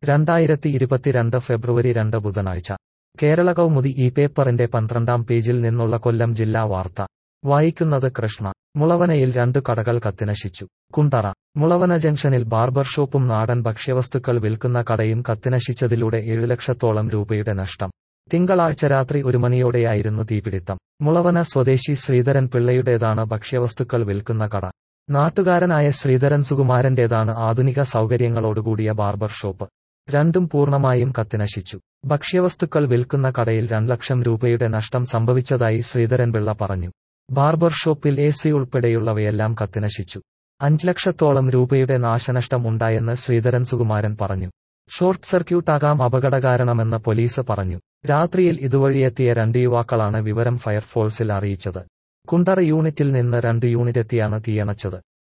2022 ഫെബ്രുവരി 2 ബുധനാഴ്ച കേരള കൗമുദി ഈ പേപ്പറിന്റെ 12-ാം പേജിൽ നിന്നുള്ള കൊല്ലം ജില്ലാ വാർത്ത വായിക്കുന്നത് കൃഷ്ണ. മുളവനയിൽ 2 കടകൾ കത്തിനശിച്ചു. കുണ്ടറ. മുളവന ജംഗ്ഷനിൽ ബാർബർ ഷോപ്പും നാടൻ ഭക്ഷ്യവസ്തുക്കൾ വിൽക്കുന്ന കടയും കത്തിനശിച്ചതിലൂടെ 7 ലക്ഷത്തോളം രൂപയുടെ നഷ്ടം. തിങ്കളാഴ്ച രാത്രി 1 മണിയോടെയായിരുന്നു തീപിടിത്തം. മുളവന സ്വദേശി ശ്രീധരൻ പിള്ളയുടേതാണ് ഭക്ഷ്യവസ്തുക്കൾ വിൽക്കുന്ന കട. നാട്ടുകാരനായ ശ്രീധരൻ സുകുമാരന്റേതാണ് ആധുനിക സൗകര്യങ്ങളോടുകൂടിയ ബാർബർ ഷോപ്പ്. രണ്ടും പൂർണ്ണമായും കത്തിനശിച്ചു. ഭക്ഷ്യവസ്തുക്കൾ വിൽക്കുന്ന കടയിൽ 2 ലക്ഷം രൂപയുടെ നഷ്ടം സംഭവിച്ചതായി ശ്രീധരൻ പിള്ള പറഞ്ഞു. ബാർബർ ഷോപ്പിൽ AC ഉൾപ്പെടെയുള്ളവയെല്ലാം കത്തിനശിച്ചു. 5 ലക്ഷത്തോളം രൂപയുടെ നാശനഷ്ടം ഉണ്ടായെന്ന് ശ്രീധരൻ സുകുമാരൻ പറഞ്ഞു. ഷോർട്ട് സർക്യൂട്ടാകാം അപകടകാരണമെന്ന് പോലീസ് പറഞ്ഞു. രാത്രിയിൽ ഇതുവഴിയെത്തിയ 2 യുവാക്കളാണ് വിവരം ഫയർഫോഴ്സിൽ അറിയിച്ചത്. കുണ്ടറ യൂണിറ്റിൽ നിന്ന് 2 യൂണിറ്റെത്തിയാണ് തീയണച്ചത്.